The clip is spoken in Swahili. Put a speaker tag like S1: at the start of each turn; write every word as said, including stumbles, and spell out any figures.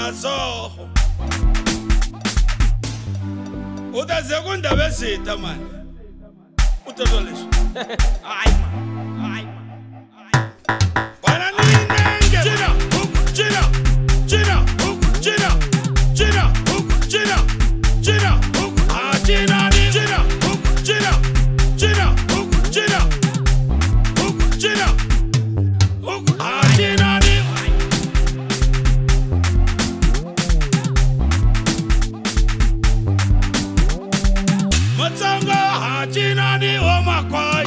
S1: maso uta segunda besita man utazwa leswi
S2: Hayi man, hayi man.
S1: bana ninenge china huku china china huku china china huku china china huku ah china ni china huku china china huku china huku china huku ah china ni Matsanga ha china ni o makwa